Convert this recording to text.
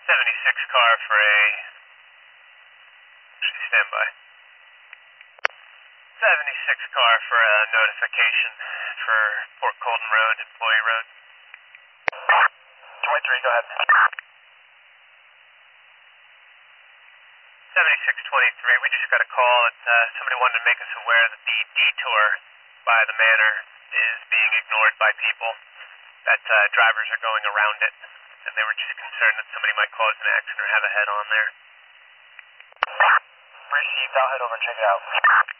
76 car for a... Actually, stand by. 76 car for a notification for Port Colton Road, Employee Road. 23, go ahead. 7623, we just got a call that somebody wanted to make us aware that the detour by the manor is being ignored by people, that drivers are going around it, and they were just concerned that somebody might cause an accident or have a head-on there. Received, I'll head over and check it out.